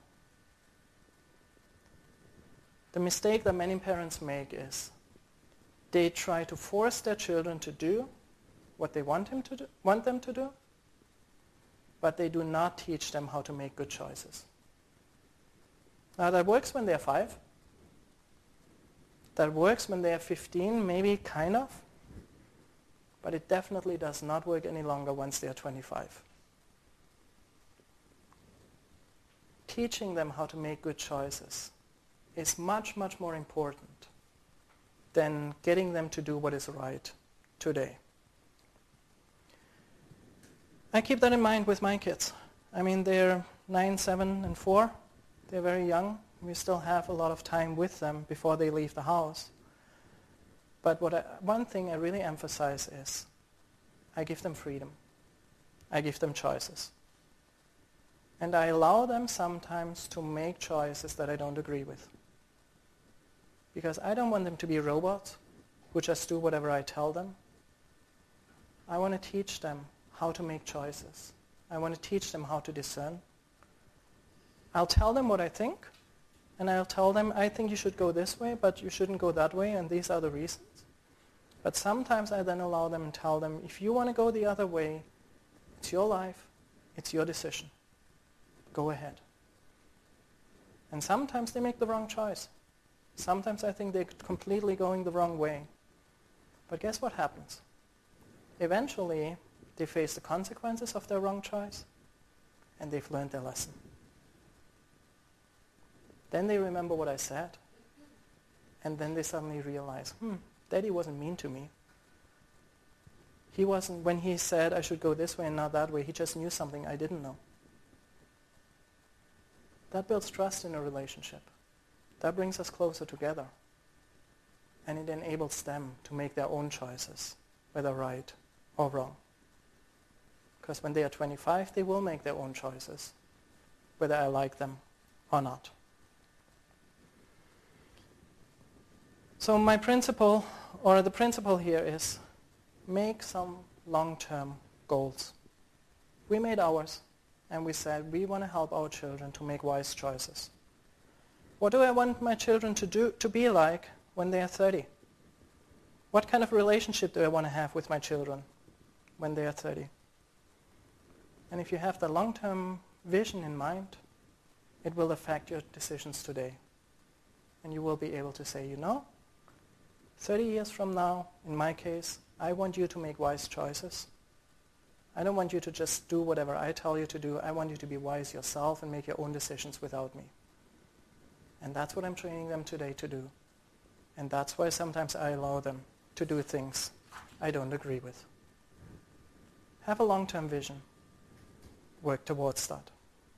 The mistake that many parents make is they try to force their children to do what they want, him to do, want them to do, but they do not teach them how to make good choices. Now that works when they're five. That works when they're fifteen, maybe kind of. But it definitely does not work any longer once they're twenty-five. Teaching them how to make good choices is much, much more important than getting them to do what is right today. I keep that in mind with my kids. I mean, they're nine, seven, and four. They're very young. We still have a lot of time with them before they leave the house. But what I, one thing I really emphasize is I give them freedom. I give them choices. And I allow them sometimes to make choices that I don't agree with. Because I don't want them to be robots who just do whatever I tell them. I want to teach them how to make choices. I want to teach them how to discern. I'll tell them what I think, and I'll tell them, I think you should go this way, but you shouldn't go that way, and these are the reasons. But sometimes I then allow them and tell them, if you want to go the other way, it's your life, it's your decision. Go ahead. And sometimes they make the wrong choice. Sometimes I think they're completely going the wrong way. But guess what happens? Eventually, they face the consequences of their wrong choice, and they've learned their lesson. Then they remember what I said, and then they suddenly realize, hmm, Daddy wasn't mean to me. He wasn't, when he said I should go this way and not that way, he just knew something I didn't know. That builds trust in a relationship. That brings us closer together. And it enables them to make their own choices, whether right or wrong. Because when they are twenty-five, they will make their own choices, whether I like them or not. So my principle, or the principle here is, make some long-term goals. We made ours, and we said we want to help our children to make wise choices. What do I want my children to do, to be like when they are thirty? What kind of relationship do I want to have with my children when they are thirty? And if you have the long-term vision in mind, it will affect your decisions today. And you will be able to say, you know, thirty years from now, in my case, I want you to make wise choices. I don't want you to just do whatever I tell you to do. I want you to be wise yourself and make your own decisions without me. And that's what I'm training them today to do. And that's why sometimes I allow them to do things I don't agree with. Have a long-term vision. Work towards that.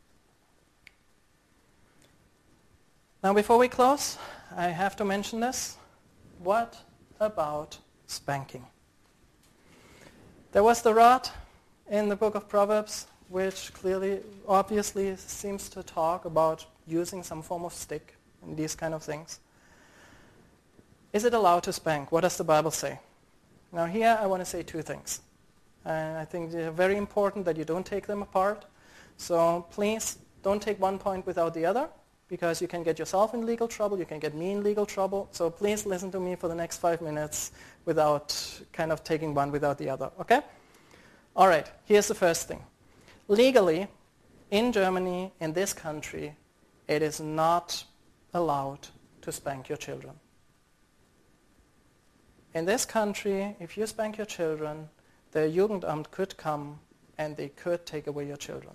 Now before we close, I have to mention this. What about spanking? There was the rod in the book of Proverbs, which clearly, obviously seems to talk about using some form of stick and these kind of things. Is it allowed to spank? What does the Bible say? Now here I want to say two things. And I think they're very important that you don't take them apart. So please don't take one point without the other, because you can get yourself in legal trouble, you can get me in legal trouble. So please listen to me for the next five minutes without kind of taking one without the other, okay? All right, here's the first thing. Legally, in Germany, in this country, it is not allowed to spank your children. In this country, if you spank your children, the Jugendamt could come and they could take away your children.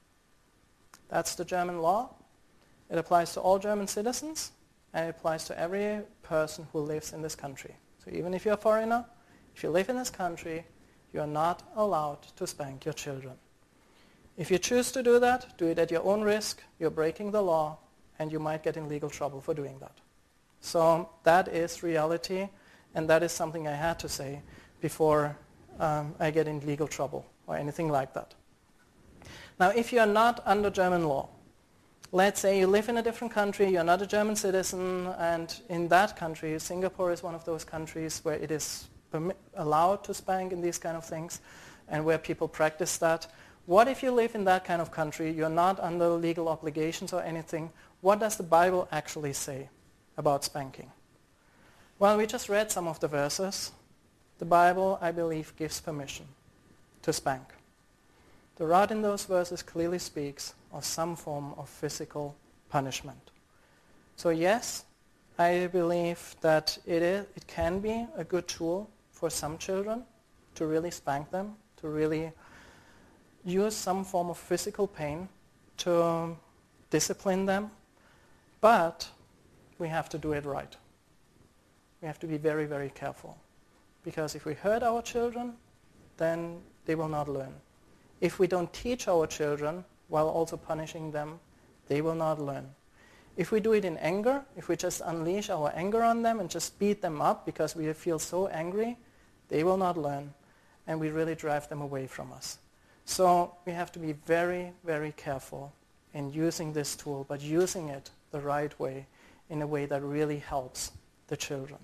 That's the German law. It applies to all German citizens, and it applies to every person who lives in this country. So even if you're a foreigner, if you live in this country, you are not allowed to spank your children. If you choose to do that, do it at your own risk. You're breaking the law, and you might get in legal trouble for doing that. So that is reality, and that is something I had to say before um, I get in legal trouble or anything like that. Now, if you are not under German law, let's say you live in a different country, you're not a German citizen, and in that country, Singapore is one of those countries where it is permi- allowed to spank in these kind of things, and where people practice that. What if you live in that kind of country, you're not under legal obligations or anything? What does the Bible actually say about spanking? Well, we just read some of the verses. The Bible, I believe, gives permission to spank. The rod in those verses clearly speaks of some form of physical punishment. So yes, I believe that it is, it can be a good tool for some children to really spank them, to really use some form of physical pain to discipline them, but we have to do it right. We have to be very, very careful, because if we hurt our children, then they will not learn. If we don't teach our children while also punishing them, they will not learn. If we do it in anger, if we just unleash our anger on them and just beat them up because we feel so angry, they will not learn, and we really drive them away from us. So we have to be very, very careful in using this tool, but using it the right way, in a way that really helps the children.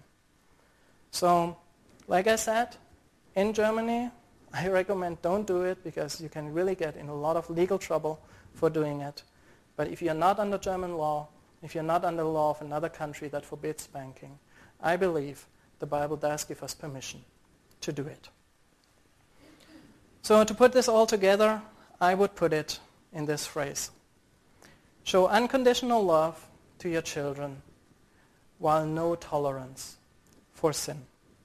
So, like I said, in Germany, I recommend don't do it, because you can really get in a lot of legal trouble for doing it. But if you're not under German law, if you're not under the law of another country that forbids spanking, I believe the Bible does give us permission to do it. So to put this all together, I would put it in this phrase. Show unconditional love to your children while no tolerance for sin.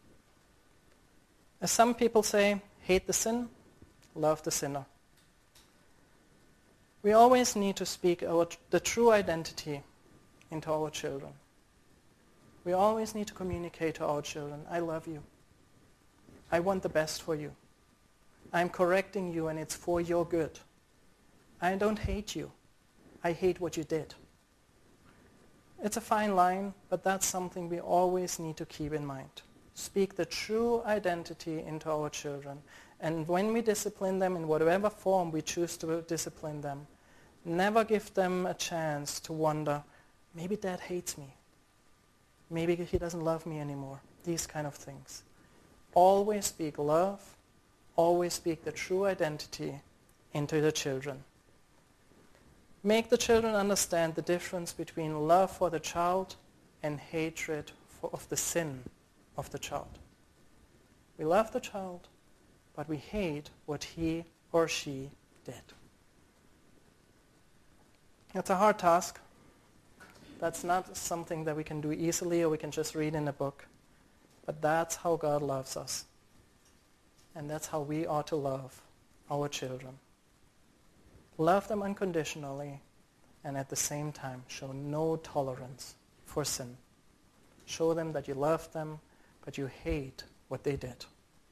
As some people say, hate the sin, love the sinner. We always need to speak our, the true identity into our children. We always need to communicate to our children, I love you. I want the best for you. I'm correcting you and it's for your good. I don't hate you. I hate what you did. It's a fine line, but that's something we always need to keep in mind. Speak the true identity into our children. And when we discipline them, in whatever form we choose to discipline them, never give them a chance to wonder, maybe Dad hates me. Maybe he doesn't love me anymore. These kind of things. Always speak love. Always speak the true identity into the children. Make the children understand the difference between love for the child and hatred for, of the sin of the child. We love the child, but we hate what he or she did. It's a hard task. That's not something that we can do easily or we can just read in a book. But that's how God loves us. And that's how we ought to love our children. Love them unconditionally, and at the same time show no tolerance for sin. Show them that you love them, but you hate what they did.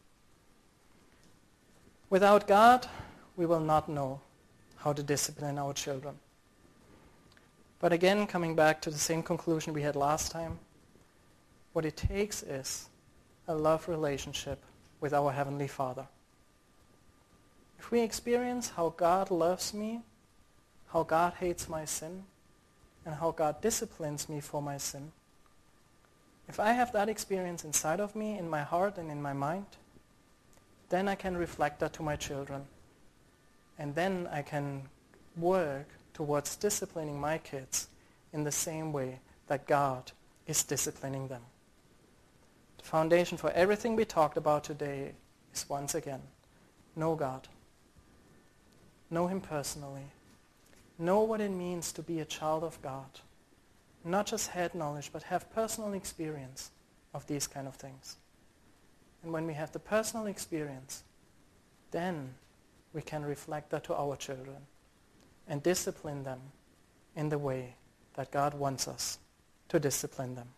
Without God, we will not know how to discipline our children. But again, coming back to the same conclusion we had last time, what it takes is a love relationship with our Heavenly Father. If we experience how God loves me, how God hates my sin, and how God disciplines me for my sin, if I have that experience inside of me, in my heart and in my mind, then I can reflect that to my children. And then I can work towards disciplining my kids in the same way that God is disciplining them. The foundation for everything we talked about today is once again, know God. Know Him personally. Know what it means to be a child of God. Not just head knowledge, but have personal experience of these kind of things. And when we have the personal experience, then we can reflect that to our children and discipline them in the way that God wants us to discipline them.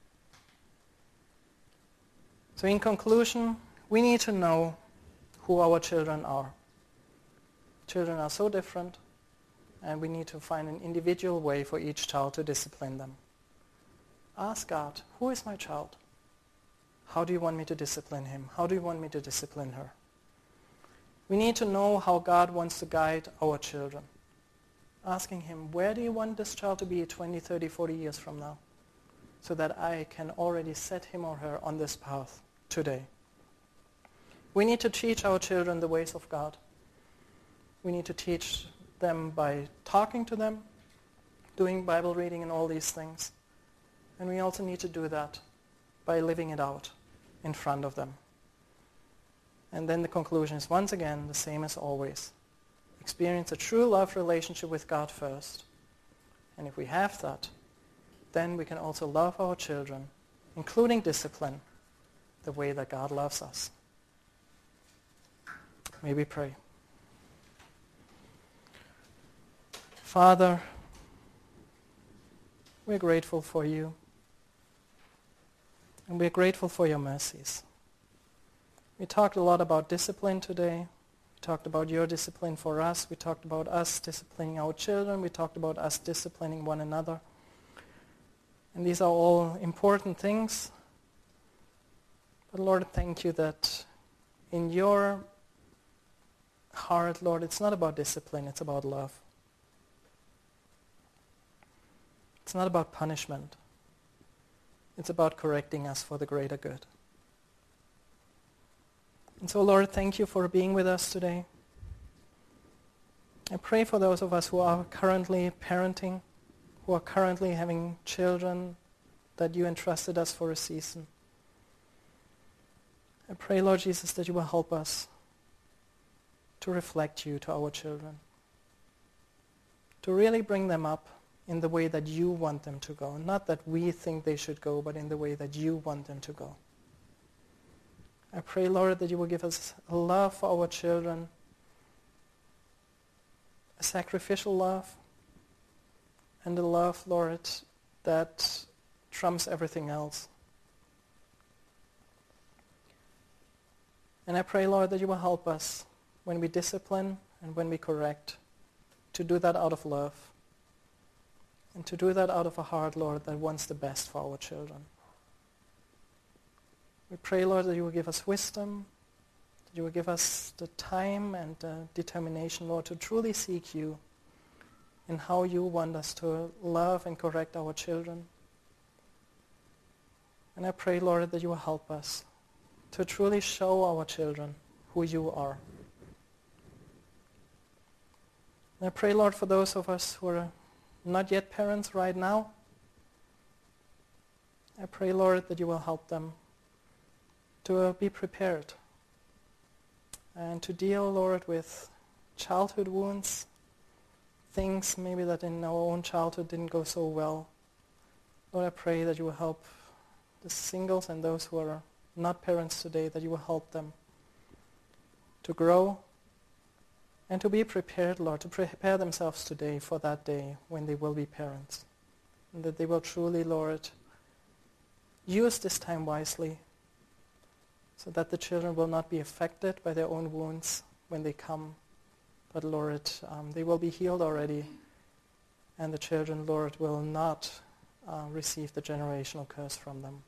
So in conclusion, we need to know who our children are. Children are so different, and we need to find an individual way for each child to discipline them. Ask God, who is my child? How do you want me to discipline him? How do you want me to discipline her? We need to know how God wants to guide our children. Asking Him, where do you want this child to be twenty, thirty, forty years from now? So that I can already set him or her on this path today. We need to teach our children the ways of God. We need to teach them by talking to them, doing Bible reading and all these things. And we also need to do that by living it out in front of them. And then the conclusion is once again the same as always. Experience a true love relationship with God first. And if we have that, then we can also love our children, including discipline, the way that God loves us. May we pray. Father, we're grateful for you. And we're grateful for your mercies. We talked a lot about discipline today. We talked about your discipline for us. We talked about us disciplining our children. We talked about us disciplining one another. And these are all important things. But Lord, thank you that in your heart, Lord, it's not about discipline, it's about love. It's not about punishment. It's about correcting us for the greater good. And so, Lord, thank you for being with us today. I pray for those of us who are currently parenting, who are currently having children that you entrusted us for a season. I pray, Lord Jesus, that you will help us to reflect you to our children, to really bring them up in the way that you want them to go. Not that we think they should go, but in the way that you want them to go. I pray, Lord, that you will give us a love for our children, a sacrificial love, and a love, Lord, that trumps everything else. And I pray, Lord, that you will help us when we discipline and when we correct to do that out of love and to do that out of a heart, Lord, that wants the best for our children. We pray, Lord, that you will give us wisdom, that you will give us the time and uh, determination, Lord, to truly seek you in how you want us to love and correct our children. And I pray, Lord, that you will help us to truly show our children who you are. And I pray, Lord, for those of us who are not yet parents right now, I pray, Lord, that you will help them to uh, be prepared and to deal, Lord, with childhood wounds, things maybe that in our own childhood didn't go so well. Lord, I pray that you will help the singles and those who are not parents today, that you will help them to grow And to be prepared, Lord, to prepare themselves today for that day when they will be parents. And that they will truly, Lord, use this time wisely so that the children will not be affected by their own wounds when they come. But, Lord, um, they will be healed already. And the children, Lord, will not uh, receive the generational curse from them.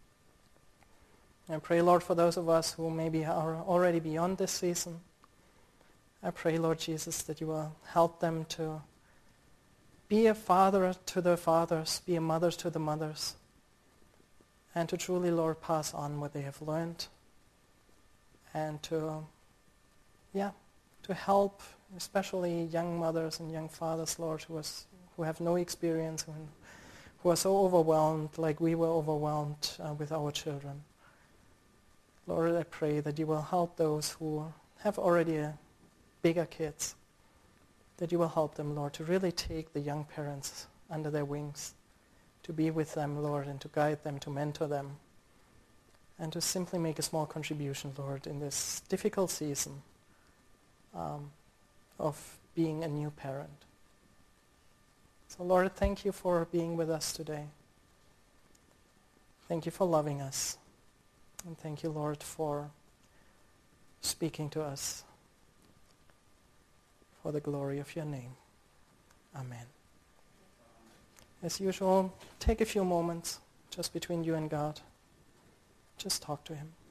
I pray, Lord, for those of us who maybe are already beyond this season. I pray, Lord Jesus, that you will help them to be a father to their fathers, be a mother to the mothers, and to truly, Lord, pass on what they have learned, and to, yeah, to help especially young mothers and young fathers, Lord, who, was, who have no experience, who, who are so overwhelmed like we were overwhelmed uh, with our children. Lord, I pray that you will help those who have already a bigger kids, that you will help them, Lord, to really take the young parents under their wings, to be with them, Lord, and to guide them, to mentor them, and to simply make a small contribution, Lord, in this difficult season um, of being a new parent. So, Lord, thank you for being with us today. Thank you for loving us. And thank you, Lord, for speaking to us for the glory of your name. Amen. As usual, take a few moments just between you and God. Just talk to him.